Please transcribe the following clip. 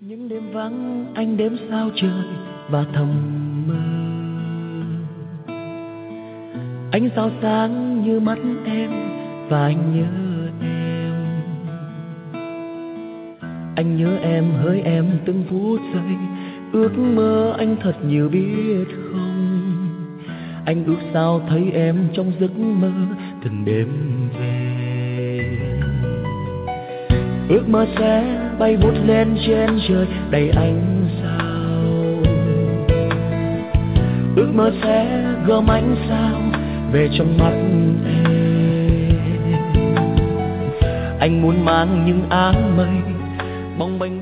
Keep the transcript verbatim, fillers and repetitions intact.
Những đêm vắng anh đếm sao trời và thầm mơ. Ánh sao sáng như mắt em và anh nhớ em. Anh nhớ em hỡi em từng phút giây. Ước mơ anh thật nhiều biết không. Anh ước sao thấy em trong giấc mơ từng đêm về. Ước mơ sẽ bay vút lên trên trời đầy ánh sao. Ước mơ sẽ gom ánh sao về trong mắt em. Anh muốn mang những áng mây bồng bềnh